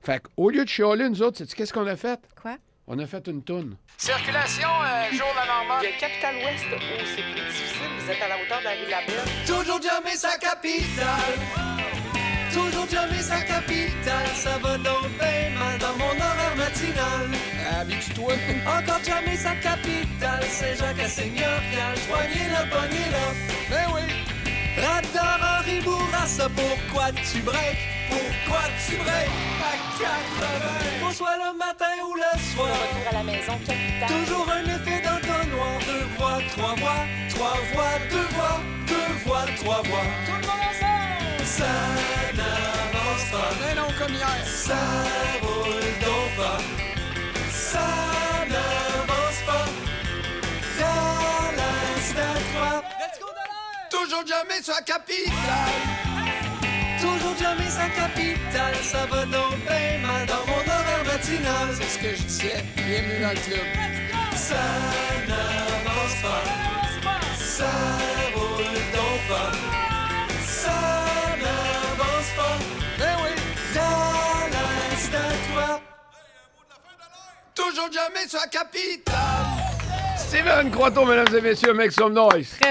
Fait qu'au lieu de chialer, nous autres, sais-tu qu'est-ce qu'on a fait? Quoi? On a fait une toune. Circulation, jour la normale. Le Capital Ouest, où c'est plus difficile, vous êtes à la hauteur de la rue Labelle. Toujours jamais sa capitale. Toujours jamais sa capitale. Ça va donc bien mal dans mon horaire matinal. Habitue-toi. Encore jamais sa capitale. Saint-Jacques-à-Seigneurial. Joignez-la, pognez-la. Ben oui. Radar Henri Bourassa, pourquoi tu breaks? Pourquoi tu breaks? À 80. Qu'on soit le matin ou le soir. Retour à la maison, Capital. Toujours un effet d'entonnoir. 2 voix, 3 voix, 3 voix, 2 voix, 2 voix, 3 voix. Tout le monde ensemble! Ça n'avance pas. Mais non, comme hier. Ça roule donc pas. Ça n'avance pas. Dans l'instant 3. Let's go de l'air! Toujours jamais sa capitale. Toujours jamais sa capitale. Ça va donc bien mal dans mon horaire matinal. C'est ce que je disais. Bienvenue dans le club. Ça n'avance pas. Ça roule donc pas. Ça n'avance pas. Ben oui. Dans l'instant 3. Toujours jamais sa capitale. Steven Croteau, mesdames et messieurs, make some noise.